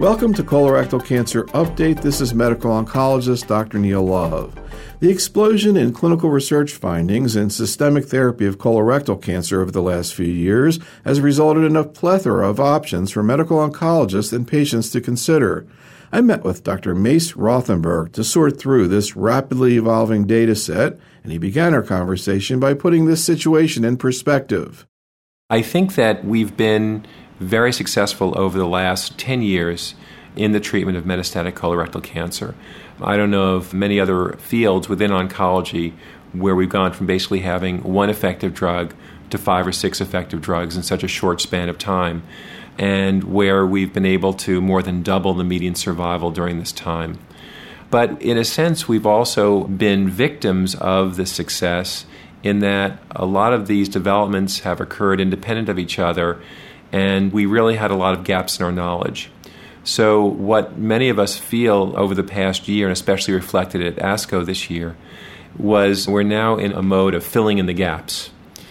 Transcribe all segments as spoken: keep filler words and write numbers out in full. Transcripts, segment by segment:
Welcome to Colorectal Cancer Update. This is medical oncologist Doctor Neil Love. The explosion in clinical research findings in systemic therapy of colorectal cancer over the last few years has resulted in a plethora of options for medical oncologists and patients to consider. I met with Doctor Mace Rothenberg to sort through this rapidly evolving data set, and he began our conversation by putting this situation in perspective. I think that we've been very successful over the last ten years in the treatment of metastatic colorectal cancer. I don't know of many other fields within oncology where we've gone from basically having one effective drug to five or six effective drugs in such a short span of time, and where we've been able to more than double the median survival during this time. But in a sense, we've also been victims of the success in that a lot of these developments have occurred independent of each other, and we really had a lot of gaps in our knowledge. So what many of us feel over the past year, and especially reflected at ASCO this year, was we're now in a mode of filling in the gaps.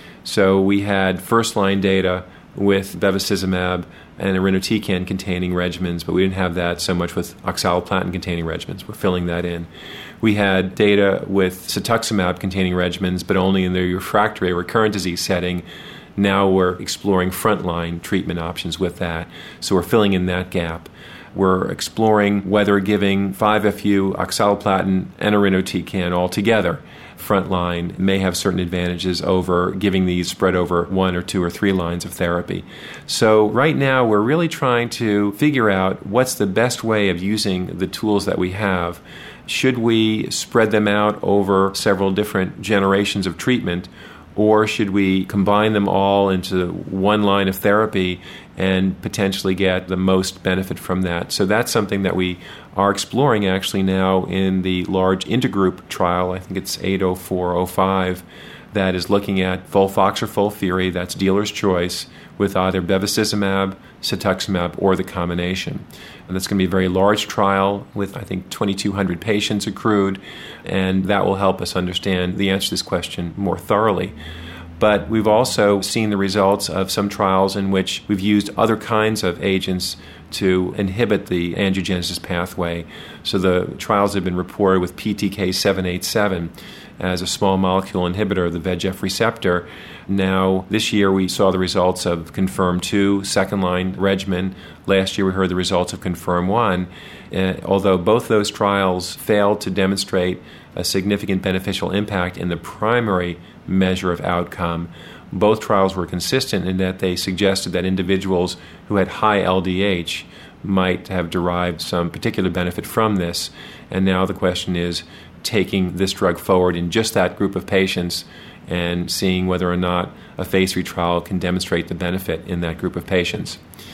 So we had first-line data with bevacizumab and irinotecan-containing regimens, but we didn't have that so much with oxaliplatin-containing regimens. We're filling that in. We had data with cetuximab-containing regimens, but only in the refractory recurrent disease setting. Now we're exploring frontline treatment options with that, so we're filling in that gap. We're exploring whether giving five F U, oxaliplatin, and irinotecan all together frontline may have certain advantages over giving these spread over one or two or three lines of therapy. So right now we're really trying to figure out what's the best way of using the tools that we have. Should we spread them out over several different generations of treatment, or should we combine them all into one line of therapy and potentially get the most benefit from that? So that's something that we are exploring actually now in the large intergroup trial. I think it's eight oh four oh five, that is looking at FOLFOX or FOLFIRI, that's dealer's choice, with either bevacizumab, cetuximab, or the combination. And that's going to be a very large trial with, I think, twenty-two hundred patients accrued, and that will help us understand the answer to this question more thoroughly. But we've also seen the results of some trials in which we've used other kinds of agents to inhibit the angiogenesis pathway. So the trials have been reported with P T K seven eighty-seven as a small molecule inhibitor of the V E G F receptor. Now, this year we saw the results of CONFIRM two, second-line regimen. Last year we heard the results of CONFIRM one. Uh, although both those trials failed to demonstrate a significant beneficial impact in the primary measure of outcome, both trials were consistent in that they suggested that individuals who had high L D H might have derived some particular benefit from this. And now the question is taking this drug forward in just that group of patients and seeing whether or not a phase three trial can demonstrate the benefit in that group of patients.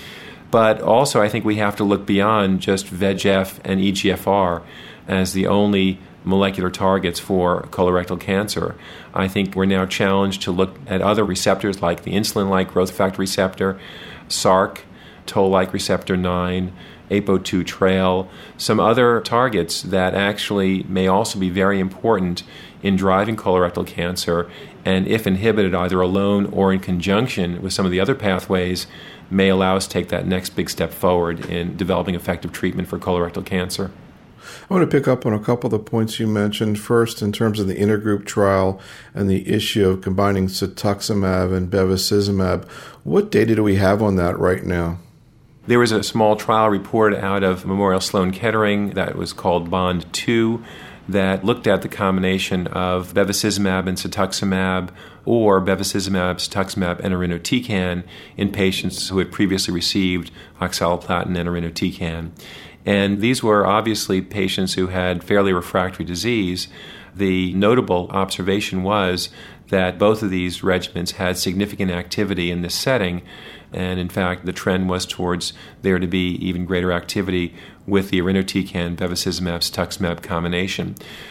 But also I think we have to look beyond just V E G F and E G F R as the only molecular targets for colorectal cancer. I think we're now challenged to look at other receptors like the insulin-like growth factor receptor, S A R C, toll-like receptor nine, A P O two trail, some other targets that actually may also be very important in driving colorectal cancer, and if inhibited either alone or in conjunction with some of the other pathways, may allow us to take that next big step forward in developing effective treatment for colorectal cancer. I want to pick up on a couple of the points you mentioned. First, in terms of the intergroup trial and the issue of combining cetuximab and bevacizumab, what data do we have on that right now? There was a small trial reported out of Memorial Sloan Kettering that was called BOND two that looked at the combination of bevacizumab and cetuximab, or bevacizumab, cetuximab, and irinotecan in patients who had previously received oxaliplatin and irinotecan. And these were obviously patients who had fairly refractory disease. The notable observation was that both of these regimens had significant activity in this setting, and in fact the trend was towards there to be even greater activity with the irinotecan, bevacizumab, cetuximab combination.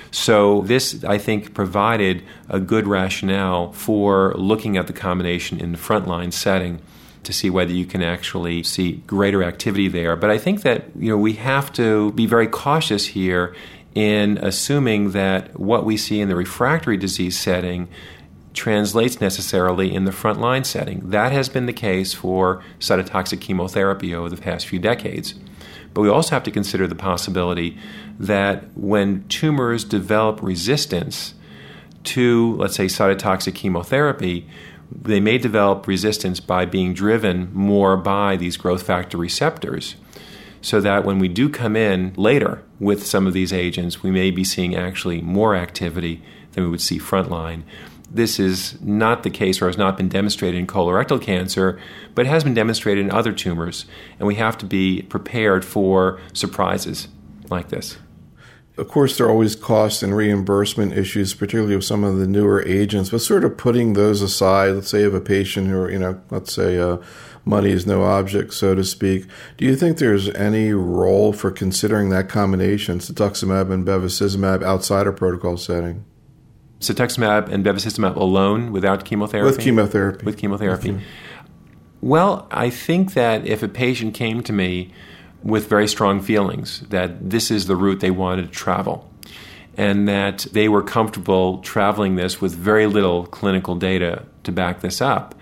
So this, I think, provided a good rationale for looking at the combination in the frontline setting to see whether you can actually see greater activity there. But I think that, you know, we have to be very cautious here in assuming that what we see in the refractory disease setting translates necessarily in the frontline setting. That has been the case for cytotoxic chemotherapy over the past few decades. But we also have to consider the possibility that when tumors develop resistance to, let's say, cytotoxic chemotherapy, they may develop resistance by being driven more by these growth factor receptors, so that when we do come in later with some of these agents, we may be seeing actually more activity than we would see frontline. This is not the case, or has not been demonstrated in colorectal cancer, but it has been demonstrated in other tumors, and we have to be prepared for surprises like this. Of course, there are always cost and reimbursement issues, particularly with some of the newer agents, but sort of putting those aside, let's say you have a patient who, you know, let's say uh, money is no object, so to speak. Do you think there's any role for considering that combination, cetuximab and bevacizumab, outside a protocol setting? Cetuximab and bevacizumab alone, without chemotherapy? With chemotherapy. With chemotherapy. Mm-hmm. Well, I think that if a patient came to me with very strong feelings that this is the route they wanted to travel, and that they were comfortable traveling this with very little clinical data to back this up,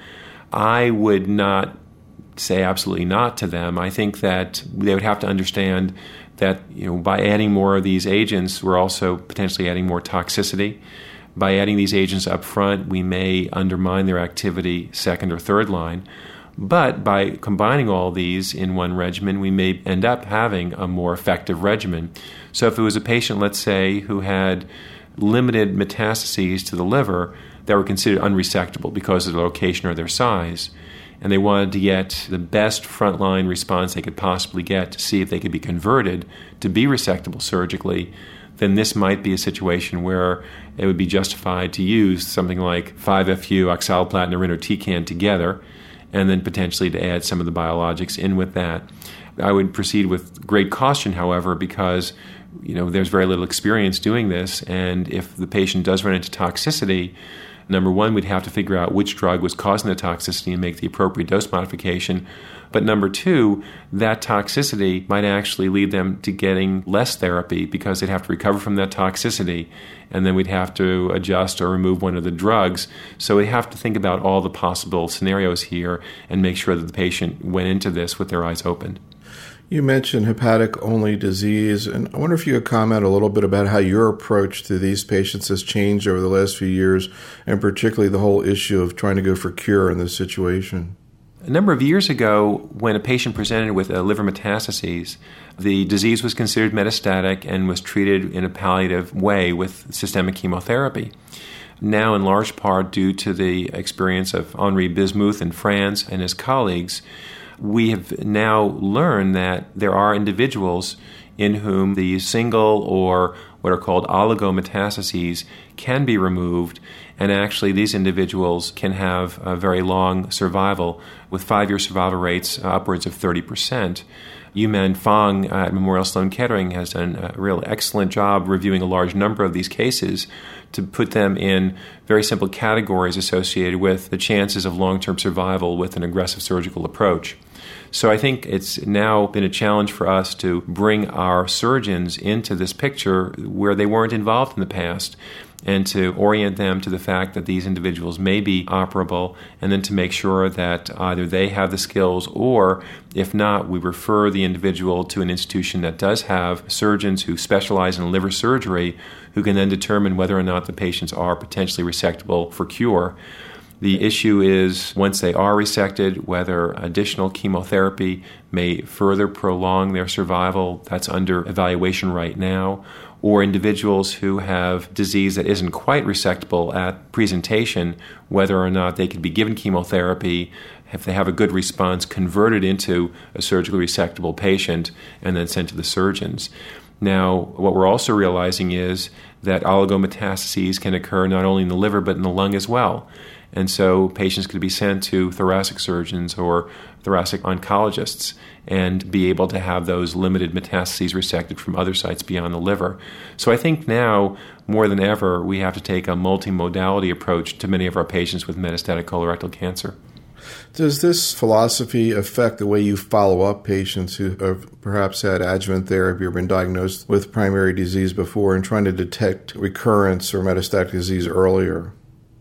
I would not say absolutely not to them. I think that they would have to understand that, you know, by adding more of these agents, we're also potentially adding more toxicity. By adding these agents up front, we may undermine their activity second or third line. But by combining all these in one regimen, we may end up having a more effective regimen. So if it was a patient, let's say, who had limited metastases to the liver that were considered unresectable because of their location or their size, and they wanted to get the best frontline response they could possibly get to see if they could be converted to be resectable surgically, then this might be a situation where it would be justified to use something like five F U, oxaliplatin, or irinotecan together, and then potentially to add some of the biologics in with that. I would proceed with great caution, however, because, you know, there's very little experience doing this, and if the patient does run into toxicity, number one, we'd have to figure out which drug was causing the toxicity and make the appropriate dose modification. But number two, that toxicity might actually lead them to getting less therapy because they'd have to recover from that toxicity, and then we'd have to adjust or remove one of the drugs. So we have to think about all the possible scenarios here and make sure that the patient went into this with their eyes open. You mentioned hepatic-only disease, and I wonder if you could comment a little bit about how your approach to these patients has changed over the last few years, and particularly the whole issue of trying to go for cure in this situation. A number of years ago, when a patient presented with a liver metastases, the disease was considered metastatic and was treated in a palliative way with systemic chemotherapy. Now, in large part due to the experience of Henri Bismuth in France and his colleagues, we have now learned that there are individuals in whom the single or what are called oligometastases can be removed, and actually these individuals can have a very long survival with five-year survival rates upwards of thirty percent. Yuman Fang at Memorial Sloan Kettering has done a real excellent job reviewing a large number of these cases to put them in very simple categories associated with the chances of long-term survival with an aggressive surgical approach. So I think it's now been a challenge for us to bring our surgeons into this picture where they weren't involved in the past, and to orient them to the fact that these individuals may be operable, and then to make sure that either they have the skills, or if not, we refer the individual to an institution that does have surgeons who specialize in liver surgery, who can then determine whether or not the patients are potentially resectable for cure. The issue is, once they are resected, whether additional chemotherapy may further prolong their survival. That's under evaluation right now. Or individuals who have disease that isn't quite resectable at presentation, whether or not they could be given chemotherapy, if they have a good response, converted into a surgically resectable patient, and then sent to the surgeons. Now, what we're also realizing is that oligometastases can occur not only in the liver but in the lung as well. And so patients could be sent to thoracic surgeons or thoracic oncologists and be able to have those limited metastases resected from other sites beyond the liver. So I think now, more than ever, we have to take a multimodality approach to many of our patients with metastatic colorectal cancer. Does this philosophy affect the way you follow up patients who have perhaps had adjuvant therapy or been diagnosed with primary disease before, and trying to detect recurrence or metastatic disease earlier?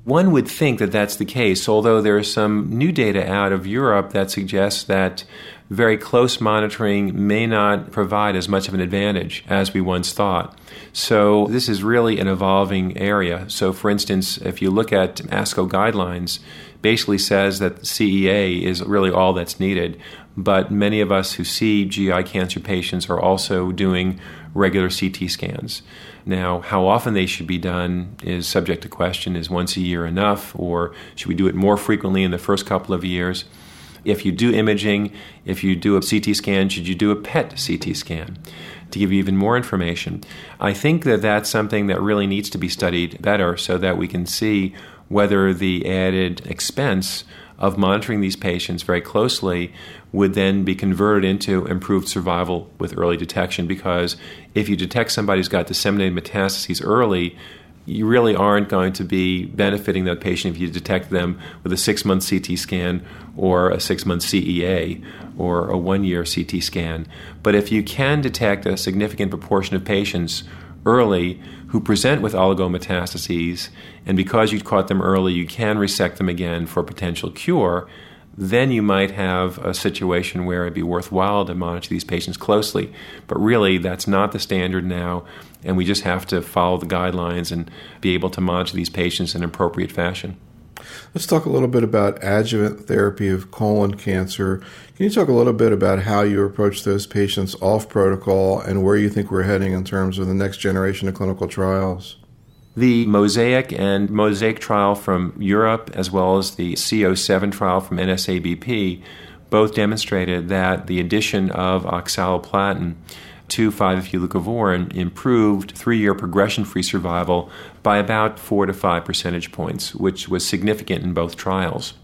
One would think that that's the case, although there is some new data out of Europe that suggests that very close monitoring may not provide as much of an advantage as we once thought. So this is really an evolving area. So for instance, if you look at ASCO guidelines, basically says that C E A is really all that's needed. But many of us who see G I cancer patients are also doing regular C T scans. Now, how often they should be done is subject to question. Is once a year enough, or should we do it more frequently in the first couple of years? If you do imaging, if you do a C T scan, should you do a P E T C T scan? To give you even more information. I think that that's something that really needs to be studied better so that we can see whether the added expense of monitoring these patients very closely would then be converted into improved survival with early detection, because if you detect somebody who's got disseminated metastases early, you really aren't going to be benefiting that patient if you detect them with a six-month C T scan or a six-month C E A or a one-year C T scan. But if you can detect a significant proportion of patients early who present with oligometastases, and because you caught them early, you can resect them again for a potential cure, then you might have a situation where it'd be worthwhile to monitor these patients closely. But really, that's not the standard now, and we just have to follow the guidelines and be able to monitor these patients in an appropriate fashion. Let's talk a little bit about adjuvant therapy of colon cancer. Can you talk a little bit about how you approach those patients off protocol and where you think we're heading in terms of the next generation of clinical trials? The MOSAIC and MOSAIC trial from Europe, as well as the C O seven trial from N S A B P, both demonstrated that the addition of oxaliplatin to five F U leucovorin improved three-year progression-free survival by about four to five percentage points, which was significant in both trials.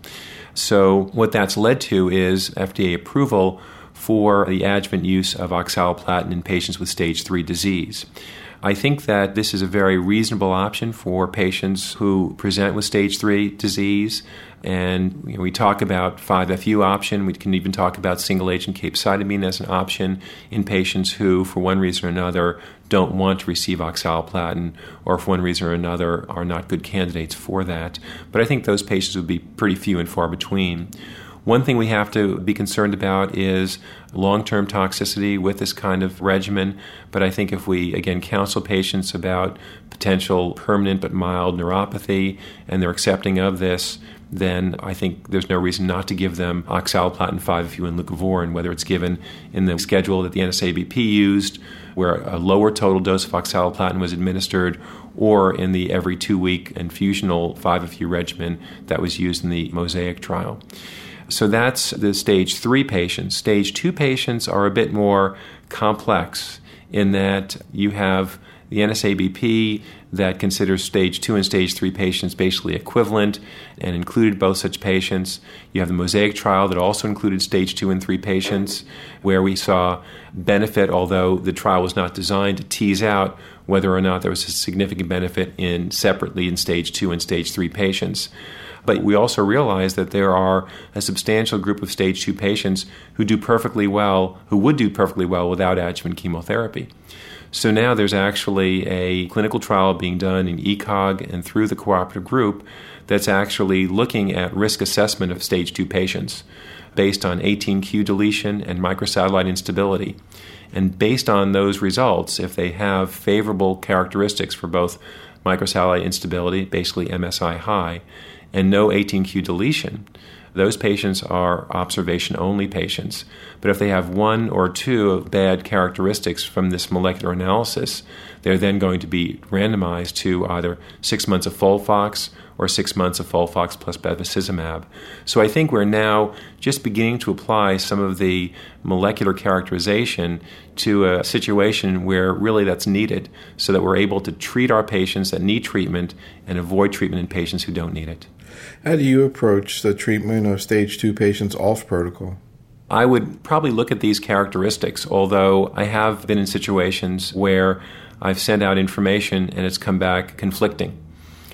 So what that's led to is F D A approval for the adjuvant use of oxaliplatin in patients with stage three disease. I think that this is a very reasonable option for patients who present with stage three disease. And you know, we talk about five F U option. We can even talk about single-agent capecitabine as an option in patients who, for one reason or another, don't want to receive oxaliplatin, or for one reason or another are not good candidates for that. But I think those patients would be pretty few and far between. One thing we have to be concerned about is long-term toxicity with this kind of regimen, but I think if we, again, counsel patients about potential permanent but mild neuropathy and they're accepting of this, then I think there's no reason not to give them oxaliplatin, five F U, and leucovorin, whether it's given in the schedule that the N S A B P used, where a lower total dose of oxaliplatin was administered, or in the every two-week infusional five F U regimen that was used in the MOSAIC trial. So that's the stage three patients. Stage two patients are a bit more complex in that you have the N S A B P that considers stage two and stage three patients basically equivalent and included both such patients. You have the MOSAIC trial that also included stage two and three patients, where we saw benefit, although the trial was not designed to tease out whether or not there was a significant benefit in separately in stage two and stage three patients. But we also realize that there are a substantial group of stage two patients who do perfectly well, who would do perfectly well without adjuvant chemotherapy. So now there's actually a clinical trial being done in E C O G and through the cooperative group that's actually looking at risk assessment of stage two patients based on eighteen q deletion and microsatellite instability. And based on those results, if they have favorable characteristics for both microsatellite instability, basically M S I high, and no eighteen q deletion, those patients are observation-only patients. But if they have one or two bad characteristics from this molecular analysis, they're then going to be randomized to either six months of FOLFOX or six months of FOLFOX plus bevacizumab. So I think we're now just beginning to apply some of the molecular characterization to a situation where really that's needed so that we're able to treat our patients that need treatment and avoid treatment in patients who don't need it. How do you approach the treatment of stage two patients off protocol? I would probably look at these characteristics, although I have been in situations where I've sent out information and it's come back conflicting.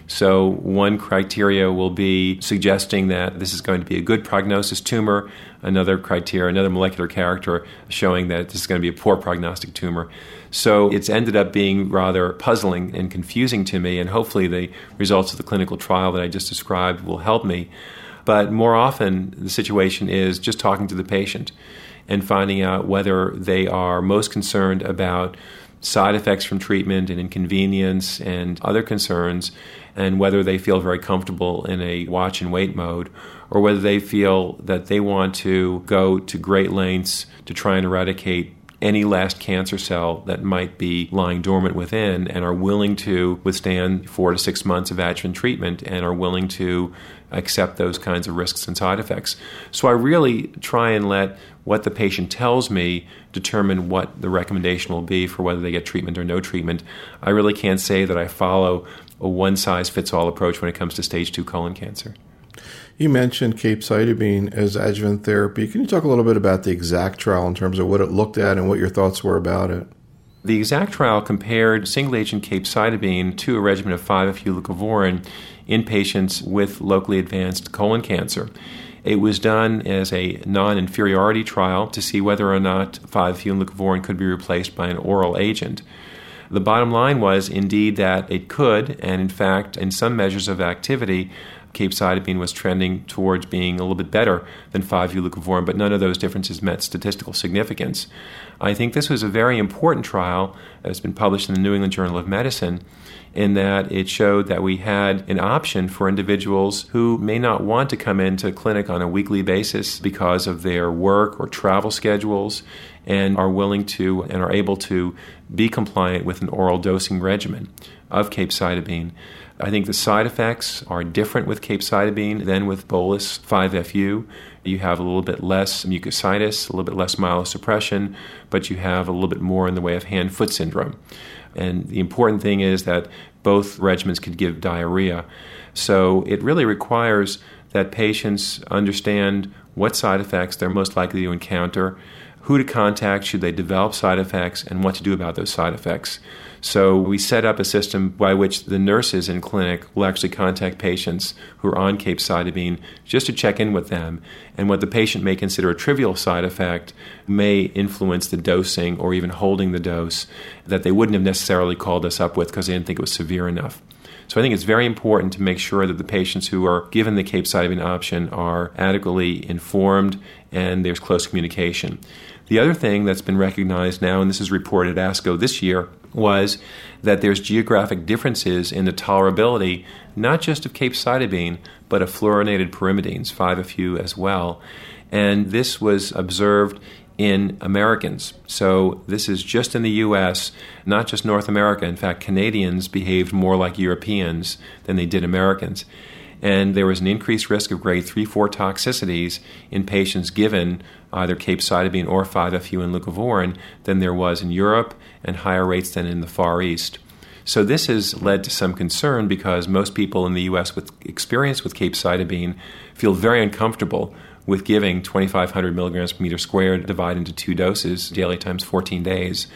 So one criteria will be suggesting that this is going to be a good prognosis tumor. Another criteria, another molecular character showing that this is going to be a poor prognostic tumor. So it's ended up being rather puzzling and confusing to me, and hopefully the results of the clinical trial that I just described will help me. But more often, the situation is just talking to the patient and finding out whether they are most concerned about side effects from treatment and inconvenience and other concerns, and whether they feel very comfortable in a watch and wait mode, or whether they feel that they want to go to great lengths to try and eradicate any last cancer cell that might be lying dormant within, and are willing to withstand four to six months of adjuvant treatment and are willing to accept those kinds of risks and side effects. So I really try and let what the patient tells me determine what the recommendation will be for whether they get treatment or no treatment. I really can't say that I follow a one-size-fits-all approach when it comes to stage two colon cancer. You mentioned capecitabine as adjuvant therapy. Can you talk a little bit about the EXACT trial in terms of what it looked at and what your thoughts were about it? The EXACT trial compared single-agent capecitabine to a regimen of five F U leucovorin in patients with locally advanced colon cancer. It was done as a non-inferiority trial to see whether or not five F U leucovorin could be replaced by an oral agent. The bottom line was indeed that it could, and in fact, in some measures of activity, capecitabine was trending towards being a little bit better than five F U leucovorin, but none of those differences met statistical significance. I think this was a very important trial that has been published in the New England Journal of Medicine, in that it showed that we had an option for individuals who may not want to come into clinic on a weekly basis because of their work or travel schedules, and are willing to and are able to be compliant with an oral dosing regimen of capecitabine. I think the side effects are different with capecitabine than with bolus five F U. You have a little bit less mucositis, a little bit less myelosuppression, but you have a little bit more in the way of hand-foot syndrome. And the important thing is that both regimens could give diarrhea. So it really requires that patients understand what side effects they're most likely to encounter, who to contact should they develop side effects, and what to do about those side effects. So we set up a system by which the nurses in clinic will actually contact patients who are on capecitabine just to check in with them, and what the patient may consider a trivial side effect may influence the dosing or even holding the dose that they wouldn't have necessarily called us up with because they didn't think it was severe enough. So I think it's very important to make sure that the patients who are given the capecitabine option are adequately informed and there's close communication. The other thing that's been recognized now, and this is reported at ASCO this year, was that there's geographic differences in the tolerability, not just of capecitabine, but of fluorinated pyrimidines, five F U as well. And this was observed in Americans. So this is just in the U S, not just North America. In fact, Canadians behaved more like Europeans than they did Americans. And there was an increased risk of grade three four toxicities in patients given either capecitabine or five F U and leucovorin than there was in Europe, and higher rates than in the Far East. So this has led to some concern because most people in the U S with experience with capecitabine feel very uncomfortable with giving twenty-five hundred milligrams per meter squared divided into two doses daily times fourteen days.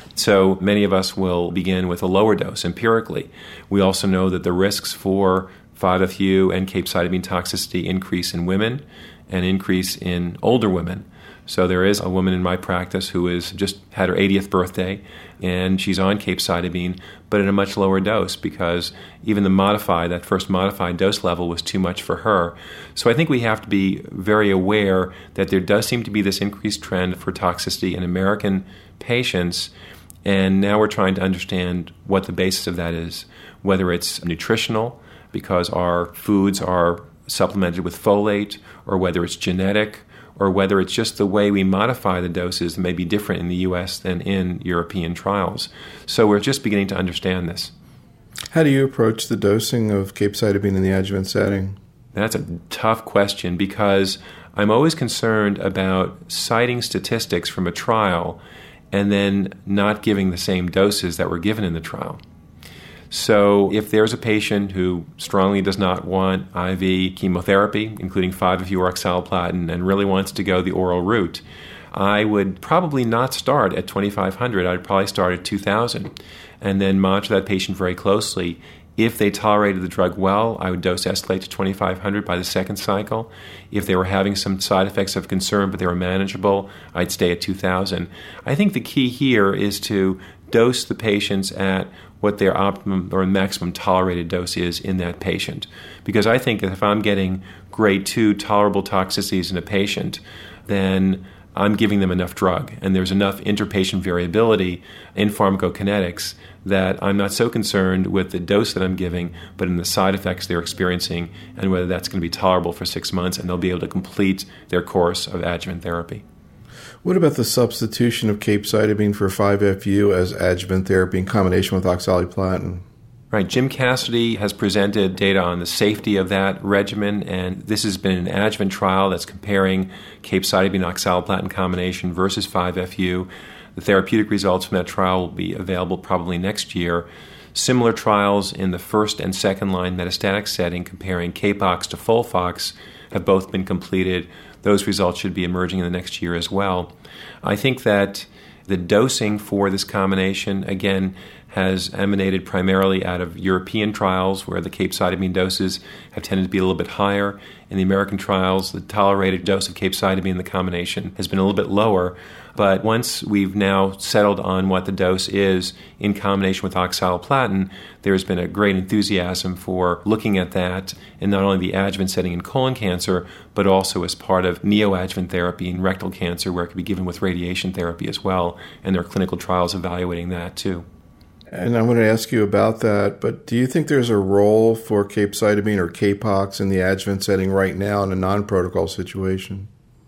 So many of us will begin with a lower dose empirically. We also know that the risks for five F U and capecitabine toxicity increase in women and increase in older women. So there is a woman in my practice who has just had her eightieth birthday, and she's on capecitabine, but at a much lower dose because even the modified, that first modified dose level was too much for her. So I think we have to be very aware that there does seem to be this increased trend for toxicity in American patients, and now we're trying to understand what the basis of that is, whether it's nutritional, because our foods are supplemented with folate, or whether it's genetic, or whether it's just the way we modify the doses that may be different in the U S than in European trials. So we're just beginning to understand this. How do you approach the dosing of capecitabine in the adjuvant setting? That's a tough question because I'm always concerned about citing statistics from a trial and then not giving the same doses that were given in the trial. So if there's a patient who strongly does not want I V chemotherapy, including five F U or oxaliplatin, and really wants to go the oral route, I would probably not start at twenty-five hundred. I'd probably start at two thousand and then monitor that patient very closely. If they tolerated the drug well, I would dose escalate to twenty-five hundred by the second cycle. If they were having some side effects of concern but they were manageable, I'd stay at two thousand. I think the key here is to dose the patients at what their optimum or maximum tolerated dose is in that patient. Because I think that if I'm getting grade two tolerable toxicities in a patient, then I'm giving them enough drug, and there's enough interpatient variability in pharmacokinetics that I'm not so concerned with the dose that I'm giving, but in the side effects they're experiencing and whether that's going to be tolerable for six months and they'll be able to complete their course of adjuvant therapy. What about the substitution of capecitabine for five F U as adjuvant therapy in combination with oxaliplatin? Right. Jim Cassidy has presented data on the safety of that regimen, and this has been an adjuvant trial that's comparing capecitabine-oxaliplatin combination versus five F U. The therapeutic results from that trial will be available probably next year. Similar trials in the first and second line metastatic setting comparing Capox to Folfox have both been completed. Those results should be emerging in the next year as well. I think that the dosing for this combination, again, has emanated primarily out of European trials where the capecitabine doses have tended to be a little bit higher. In the American trials, the tolerated dose of capecitabine in the combination has been a little bit lower. But once we've now settled on what the dose is in combination with oxaliplatin, there's been a great enthusiasm for looking at that in not only the adjuvant setting in colon cancer, but also as part of neoadjuvant therapy in rectal cancer, where it can be given with radiation therapy as well. And there are clinical trials evaluating that too. And I'm going to ask you about that, but do you think there's a role for capecitabine or Capox in the adjuvant setting right now in a non-protocol situation?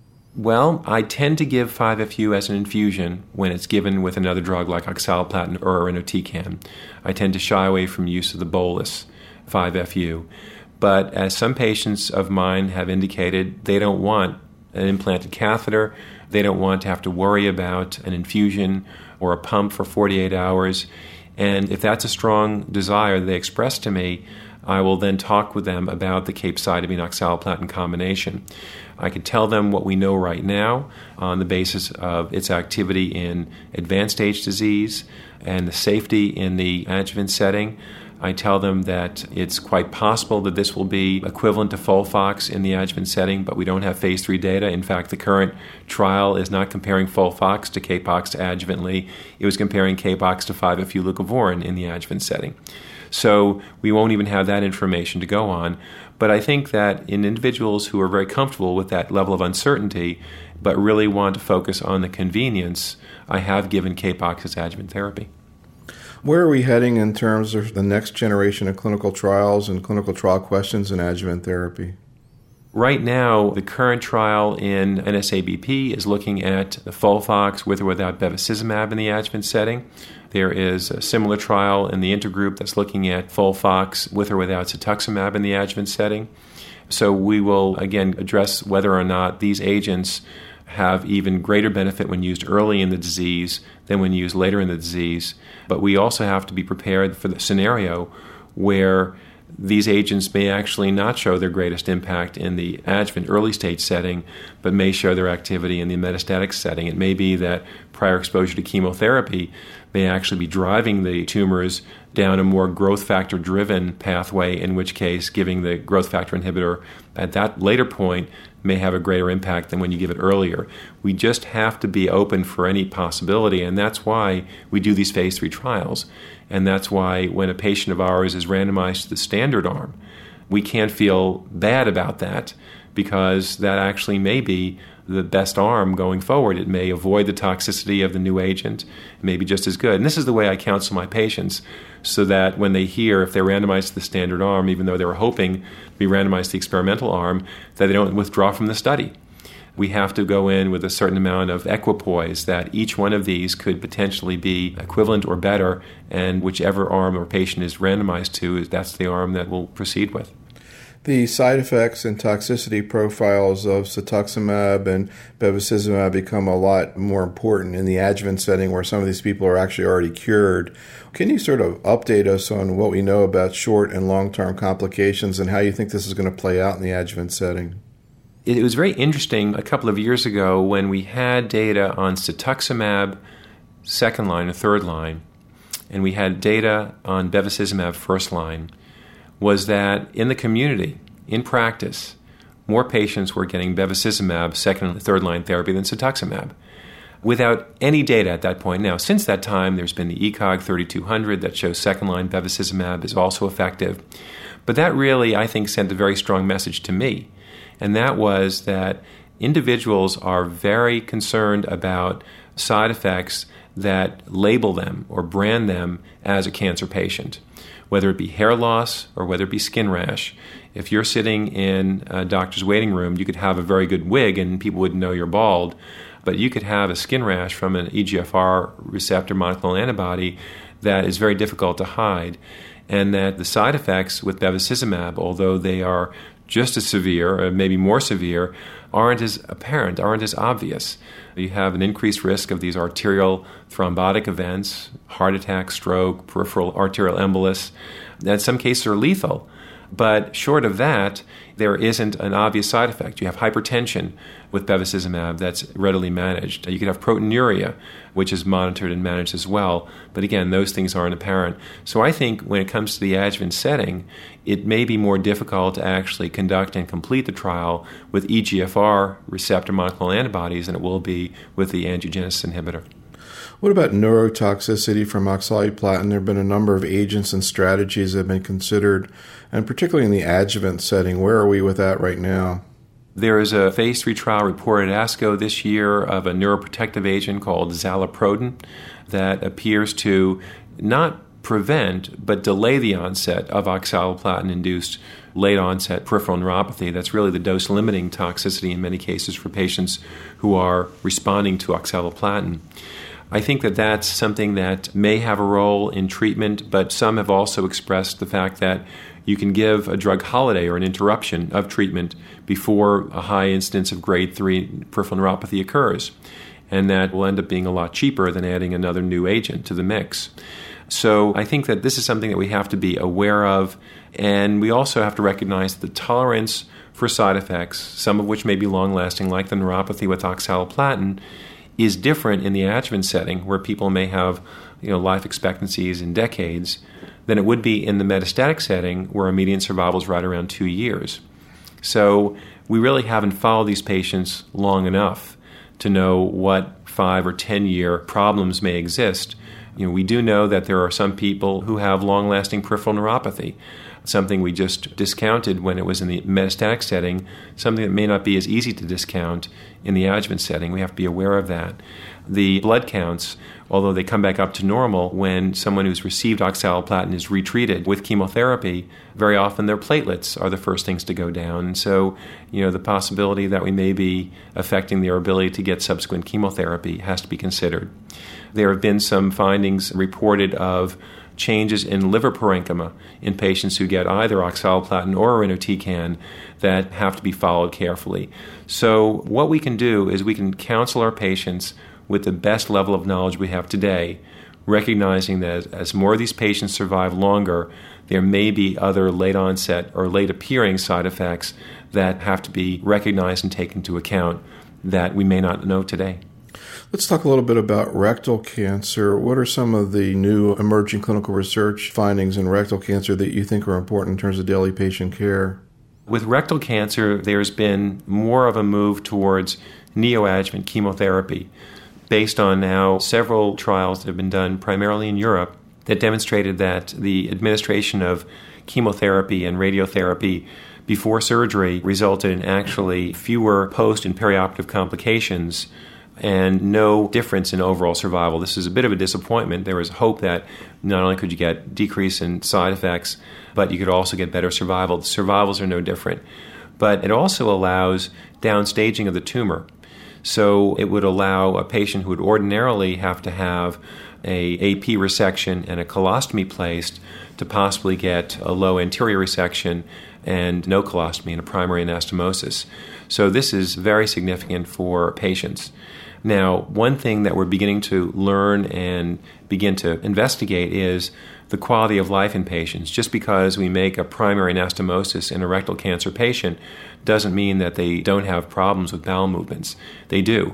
Well, I tend to give five F U as an infusion when it's given with another drug like oxaliplatin or irinotecan. I tend to shy away from use of the bolus five F U. But as some patients of mine have indicated, they don't want an implanted catheter. They don't want to have to worry about an infusion or a pump for forty-eight hours. And if that's a strong desire they express to me, I will then talk with them about the capecitabine-oxaliplatin combination. I can tell them what we know right now on the basis of its activity in advanced stage disease and the safety in the adjuvant setting. I tell them that it's quite possible that this will be equivalent to Folfox in the adjuvant setting, but we don't have phase three data. In fact, the current trial is not comparing Folfox to Capox adjuvantly. It was comparing Capox to five F U leucovorin in the adjuvant setting. So we won't even have that information to go on. But I think that in individuals who are very comfortable with that level of uncertainty, but really want to focus on the convenience, I have given Capox as adjuvant therapy. Where are we heading in terms of the next generation of clinical trials and clinical trial questions in adjuvant therapy? Right now, the current trial in N S A B P is looking at the Folfox with or without bevacizumab in the adjuvant setting. There is a similar trial in the intergroup that's looking at Folfox with or without cetuximab in the adjuvant setting. So we will, again, address whether or not these agents have even greater benefit when used early in the disease than when used later in the disease. But we also have to be prepared for the scenario where these agents may actually not show their greatest impact in the adjuvant early stage setting, but may show their activity in the metastatic setting. It may be that prior exposure to chemotherapy may actually be driving the tumors down a more growth factor driven pathway, in which case giving the growth factor inhibitor at that later point may have a greater impact than when you give it earlier. We just have to be open for any possibility, and that's why we do these phase three trials. And that's why when a patient of ours is randomized to the standard arm, we can't feel bad about that, because that actually may be the best arm going forward. It may avoid the toxicity of the new agent. It may be just as good. And this is the way I counsel my patients, so that when they hear, if they're randomized to the standard arm, even though they were hoping to be randomized to the experimental arm, that they don't withdraw from the study. We have to go in with a certain amount of equipoise that each one of these could potentially be equivalent or better, and whichever arm or patient is randomized to, that's the arm that we'll proceed with. The side effects and toxicity profiles of cetuximab and bevacizumab become a lot more important in the adjuvant setting, where some of these people are actually already cured. Can you sort of update us on what we know about short and long-term complications and how you think this is going to play out in the adjuvant setting? It was very interesting a couple of years ago when we had data on cetuximab second line or third line, and we had data on bevacizumab first line. was that in the community, in practice, more patients were getting bevacizumab, second and third line therapy, than cetuximab, without any data at that point. Now, since that time, there's been the E C O G thirty-two hundred that shows second-line bevacizumab is also effective. But that really, I think, sent a very strong message to me, and that was that individuals are very concerned about side effects that label them or brand them as a cancer patient, whether it be hair loss or whether it be skin rash. If you're sitting in a doctor's waiting room, you could have a very good wig and people wouldn't know you're bald, but you could have a skin rash from an E G F R receptor monoclonal antibody that is very difficult to hide, and that the side effects with bevacizumab, although they are just as severe, or maybe more severe, aren't as apparent, aren't as obvious. You have an increased risk of these arterial thrombotic events, heart attack, stroke, peripheral arterial embolus, that in some cases are lethal. But short of that, there isn't an obvious side effect. You have hypertension with bevacizumab that's readily managed. You could have proteinuria, which is monitored and managed as well. But again, those things aren't apparent. So I think when it comes to the adjuvant setting, it may be more difficult to actually conduct and complete the trial with E G F R receptor monoclonal antibodies than it will be with the angiogenesis inhibitor. What about neurotoxicity from oxaliplatin? There have been a number of agents and strategies that have been considered, and particularly in the adjuvant setting. Where are we with that right now? There is a phase three trial reported at ASCO this year of a neuroprotective agent called zaliprodin that appears to not prevent but delay the onset of oxaliplatin-induced late-onset peripheral neuropathy. That's really the dose-limiting toxicity in many cases for patients who are responding to oxaliplatin. I think that that's something that may have a role in treatment, but some have also expressed the fact that you can give a drug holiday or an interruption of treatment before a high incidence of grade three peripheral neuropathy occurs, and that will end up being a lot cheaper than adding another new agent to the mix. So I think that this is something that we have to be aware of, and we also have to recognize the tolerance for side effects, some of which may be long-lasting, like the neuropathy with oxaliplatin, is different in the adjuvant setting, where people may have, you know, life expectancies in decades, than it would be in the metastatic setting, where a median survival is right around two years. So we really haven't followed these patients long enough to know what five or ten year problems may exist. You know, we do know that there are some people who have long-lasting peripheral neuropathy, something we just discounted when it was in the metastatic setting, something that may not be as easy to discount in the adjuvant setting. We have to be aware of that. The blood counts, although they come back up to normal when someone who's received oxaliplatin is retreated with chemotherapy, very often their platelets are the first things to go down. And so, you know, the possibility that we may be affecting their ability to get subsequent chemotherapy has to be considered. There have been some findings reported of changes in liver parenchyma in patients who get either oxaliplatin or irinotecan that have to be followed carefully. So what we can do is we can counsel our patients with the best level of knowledge we have today, recognizing that as more of these patients survive longer, there may be other late onset or late appearing side effects that have to be recognized and taken into account that we may not know today. Let's talk a little bit about rectal cancer. What are some of the new emerging clinical research findings in rectal cancer that you think are important in terms of daily patient care? With rectal cancer, there's been more of a move towards neoadjuvant chemotherapy based on now several trials that have been done primarily in Europe that demonstrated that the administration of chemotherapy and radiotherapy before surgery resulted in actually fewer post- and perioperative complications and no difference in overall survival. This is a bit of a disappointment. There was hope that not only could you get decrease in side effects, but you could also get better survival. The survivals are no different. But it also allows downstaging of the tumor. So it would allow a patient who would ordinarily have to have a AP resection and a colostomy placed to possibly get a low anterior resection and no colostomy and a primary anastomosis. So this is very significant for patients. Now, one thing that we're beginning to learn and begin to investigate is the quality of life in patients. Just because we make a primary anastomosis in a rectal cancer patient doesn't mean that they don't have problems with bowel movements. They do.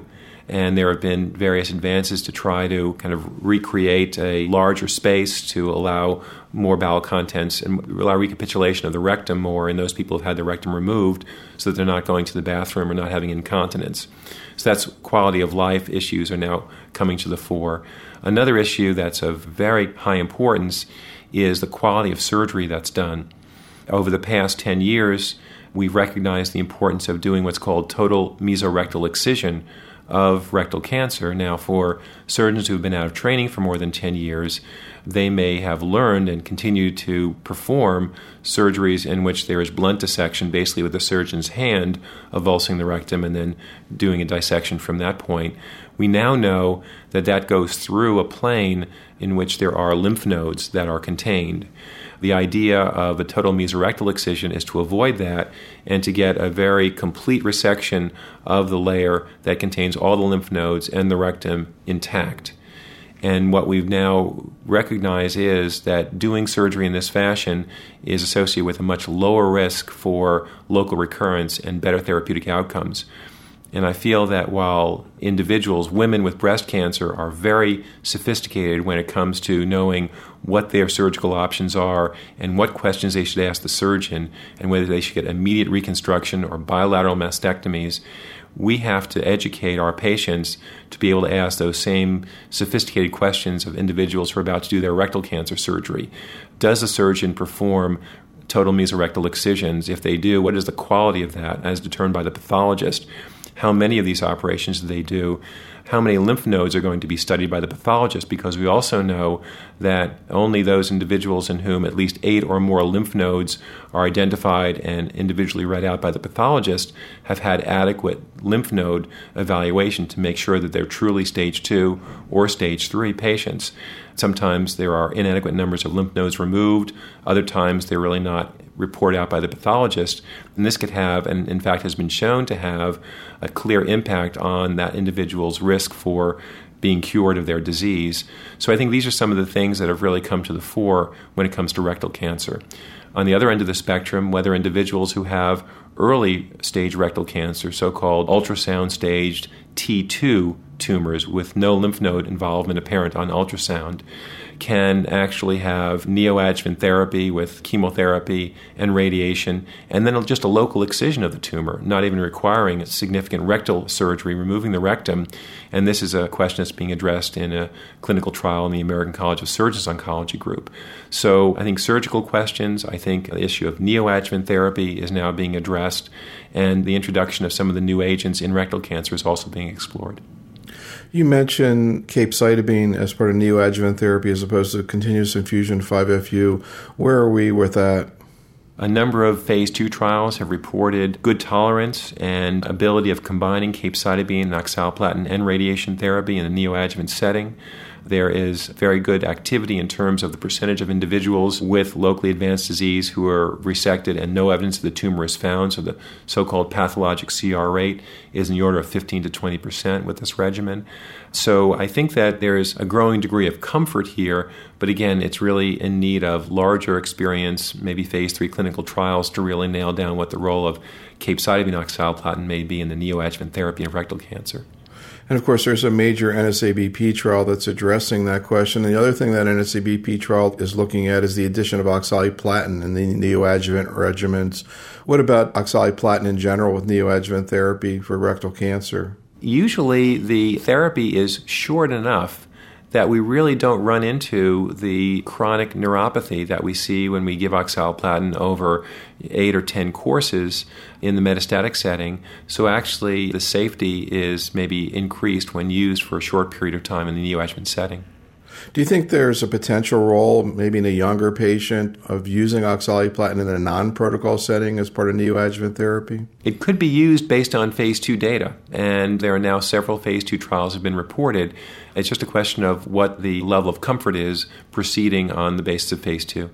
and there have been various advances to try to kind of recreate a larger space to allow more bowel contents and allow recapitulation of the rectum more in those people who have had the rectum removed so that they're not going to the bathroom or not having incontinence. So that's quality of life issues are now coming to the fore. Another issue that's of very high importance is the quality of surgery that's done. Over the past ten years, we've recognized the importance of doing what's called total mesorectal excision of rectal cancer. Now, for surgeons who've been out of training for more than ten years, they may have learned and continue to perform surgeries in which there is blunt dissection, basically with the surgeon's hand avulsing the rectum and then doing a dissection from that point. We now know that that goes through a plane in which there are lymph nodes that are contained. The idea of a total mesorectal excision is to avoid that and to get a very complete resection of the layer that contains all the lymph nodes and the rectum intact. And what we've now recognized is that doing surgery in this fashion is associated with a much lower risk for local recurrence and better therapeutic outcomes. And I feel that while individuals, women with breast cancer, are very sophisticated when it comes to knowing what their surgical options are and what questions they should ask the surgeon and whether they should get immediate reconstruction or bilateral mastectomies, we have to educate our patients to be able to ask those same sophisticated questions of individuals who are about to do their rectal cancer surgery. Does the surgeon perform total mesorectal excisions? If they do, what is the quality of that as determined by the pathologist? How many of these operations do they do? How many lymph nodes are going to be studied by the pathologist? Because we also know that only those individuals in whom at least eight or more lymph nodes are identified and individually read out by the pathologist have had adequate lymph node evaluation to make sure that they're truly stage two or stage three patients. Sometimes there are inadequate numbers of lymph nodes removed. Other times they're really not reported out by the pathologist. And this could have, and in fact has been shown to have, a clear impact on that individual's risk for being cured of their disease. So I think these are some of the things that have really come to the fore when it comes to rectal cancer. On the other end of the spectrum, whether individuals who have early stage rectal cancer, so-called ultrasound staged T two tumors with no lymph node involvement apparent on ultrasound, can actually have neoadjuvant therapy with chemotherapy and radiation, and then just a local excision of the tumor, not even requiring significant rectal surgery, removing the rectum. And this is a question that's being addressed in a clinical trial in the American College of Surgeons Oncology group. So I think surgical questions, I think the issue of neoadjuvant therapy is now being addressed, and the introduction of some of the new agents in rectal cancer is also being explored. You mentioned capecitabine as part of neoadjuvant therapy as opposed to continuous infusion five F U. Where are we with that? A number of phase two trials have reported good tolerance and ability of combining capecitabine, oxaliplatin, and radiation therapy in a neoadjuvant setting. There is very good activity in terms of the percentage of individuals with locally advanced disease who are resected and no evidence that the tumor is found. So the so-called pathologic C R rate is in the order of fifteen to twenty percent with this regimen. So I think that there is a growing degree of comfort here, but again, it's really in need of larger experience, maybe phase three clinical trials to really nail down what the role of capecitabine oxaliplatin may be in the neoadjuvant therapy of rectal cancer. And of course, there's a major N S A B P trial that's addressing that question. And the other thing that N S A B P trial is looking at is the addition of oxaliplatin in the neoadjuvant regimens. What about oxaliplatin in general with neoadjuvant therapy for rectal cancer? Usually the therapy is short enough that we really don't run into the chronic neuropathy that we see when we give oxaliplatin over eight or ten courses in the metastatic setting. So actually the safety is maybe increased when used for a short period of time in the neoadjuvant setting. Do you think there's a potential role, maybe in a younger patient, of using oxaliplatin in a non-protocol setting as part of neoadjuvant therapy? It could be used based on phase two data, and there are now several phase two trials have been reported. It's just a question of what the level of comfort is proceeding on the basis of phase two.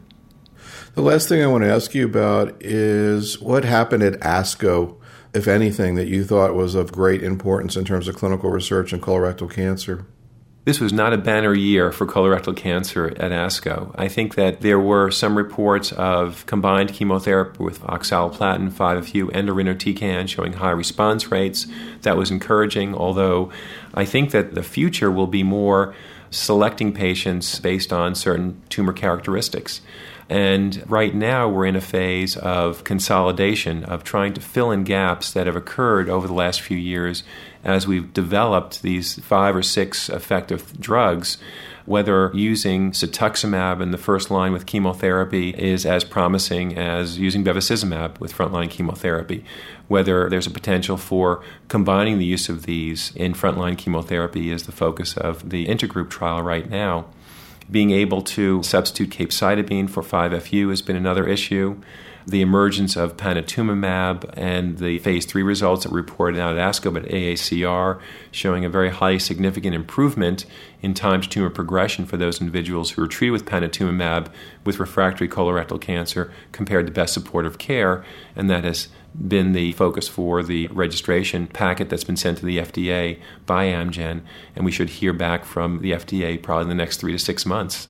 The last thing I want to ask you about is what happened at ASCO, if anything, that you thought was of great importance in terms of clinical research in colorectal cancer? This was not a banner year for colorectal cancer at ASCO. I think that there were some reports of combined chemotherapy with oxaliplatin, five F U, and irinotecan showing high response rates. That was encouraging, although I think that the future will be more selecting patients based on certain tumor characteristics. And right now we're in a phase of consolidation, of trying to fill in gaps that have occurred over the last few years as we've developed these five or six effective drugs. Whether using cetuximab in the first line with chemotherapy is as promising as using bevacizumab with frontline chemotherapy. Whether there's a potential for combining the use of these in frontline chemotherapy is the focus of the intergroup trial right now. Being able to substitute capecitabine for five F U has been another issue. The emergence of panitumumab and the phase three results that were reported out at ASCO but A A C R showing a very highly significant improvement in time to tumor progression for those individuals who were treated with panitumumab with refractory colorectal cancer compared to best supportive care, and that has been the focus for the registration packet that's been sent to the F D A by Amgen, and we should hear back from the F D A probably in the next three to six months.